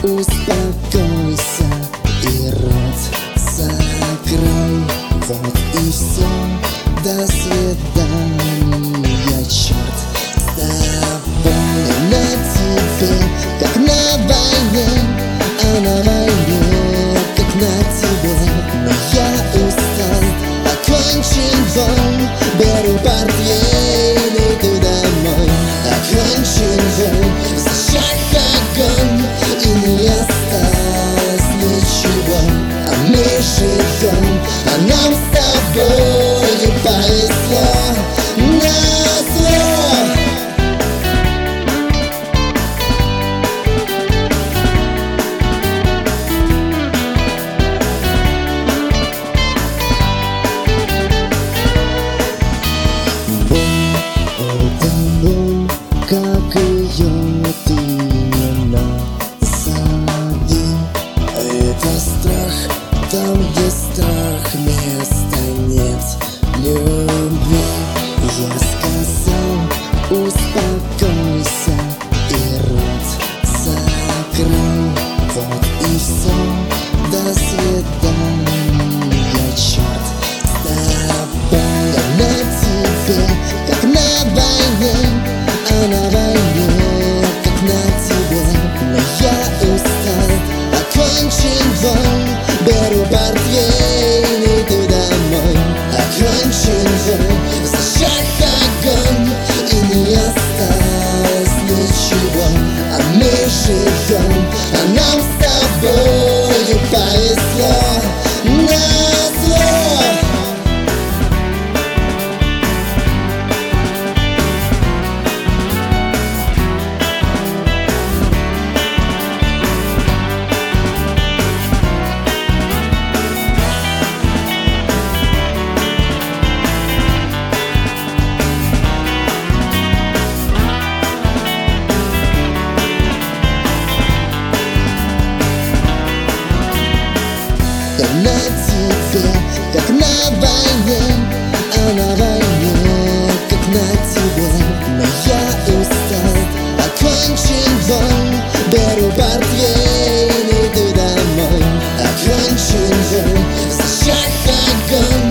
Успокойся и рот закрой. Вот и все, до свидания, черт с тобой. На тебе, как на войне, а на войне, как на тебе. Но я устал, окончен бой, беру портфель, иду домой. Окончен бой, в зашах огонь, и не осталось ничего. А мы живем, а нам с тобой повезло назло. Как ее ты не назови. Это страх, там где страх, места нет любви. Я сказал, успокойся и рот закрой. Вот и все, до свидания, черт с тобой. На тебе, как на войне, а на войне, как на тебе. Но я устал, окончен бой, беру портфель, иду домой. Окончен бой, в зашах огонь, и не осталось ничего. А мы живем, а нам с тобой повезло назло. На тебе, как на войне, а на войне, как на тебе. Но я устал, окончен бой, беру портфель, иду домой. Окончен бой, в зашах огонь,